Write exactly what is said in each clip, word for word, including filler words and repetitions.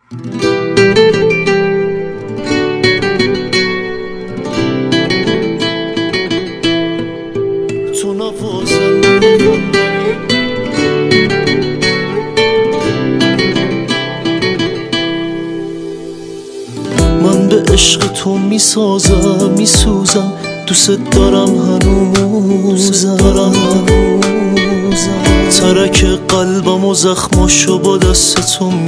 تو نوازنده من به عشق تو میسازم میسوزم، دوست دارم هنوزم، ترک قلبم و زخماشو با دست تو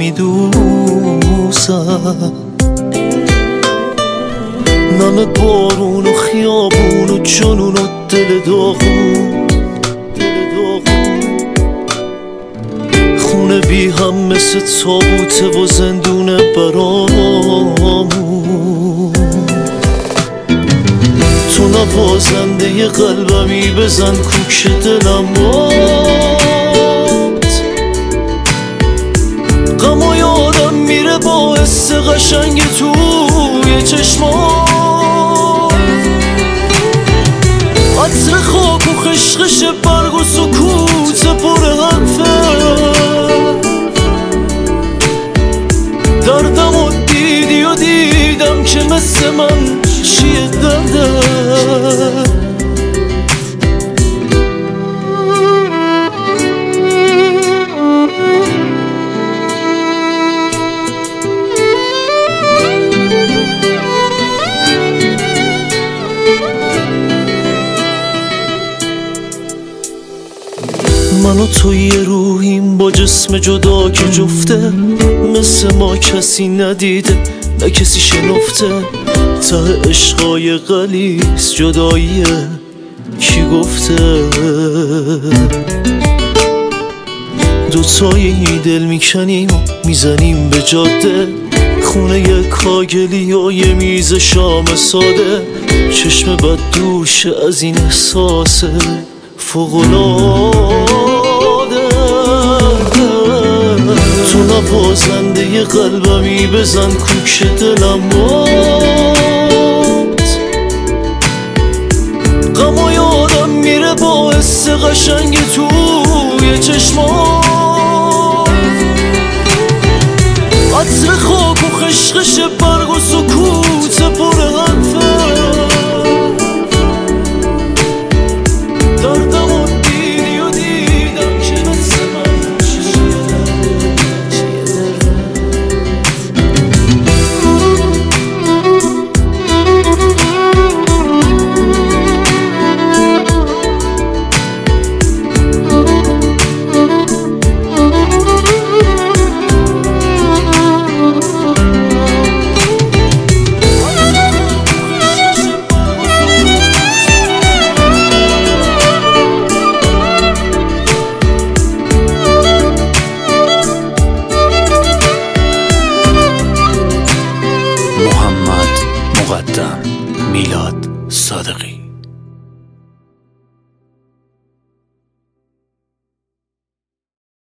میدوزم. نم بارون و خیابون و جنون و دل داغون، خونه بی هم مثل تابوته و زندونه برامون. تو نوازنده ی قلبمی، بزن کوک دلم باد. غم و یادم میره با حس قشنگ توی چشمات، عطر خاک و خشخش برگ و سکوت پر حرفه. دردم و دیدی و دیدم که مثل من چیه درده. من و تو یه روحیم با جسم جدا که جفته، مثل ما کسی ندیده نه کسی شنفته. ته عشقای غلیظ جداییه کی گفته؟ دوتایی دل میکنیم و میزنیم به جاده، خونه یه کاگلی و یه میز شام ساده. چشم بد دوشه از این احساس فوق‌العاده. تو نوازنده ی قلبمی، بزن کوک دلم باد. غم و یادم میره با حس قشنگ توی چشمات، عطر خاک و خشخش برگ و سکوت پر حرفه. دردم و دیدی و دیدم که مثل من میلاد صادقی.